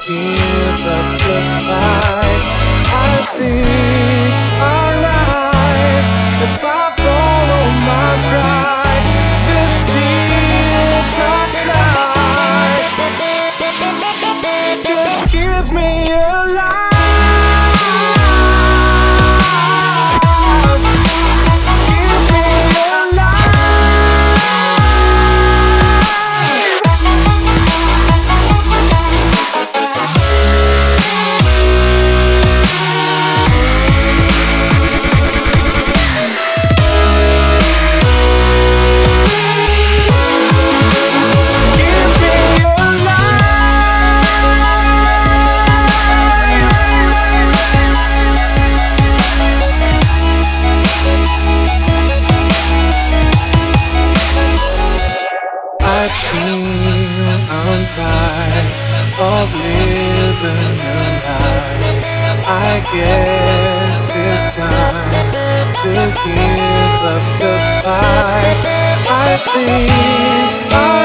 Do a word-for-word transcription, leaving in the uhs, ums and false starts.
give up the fight. I think I'll rise if I follow my pride. This tears I cry, just keep me alive. I feel I'm tired of living a lie. I guess it's time to give up the fight. I think I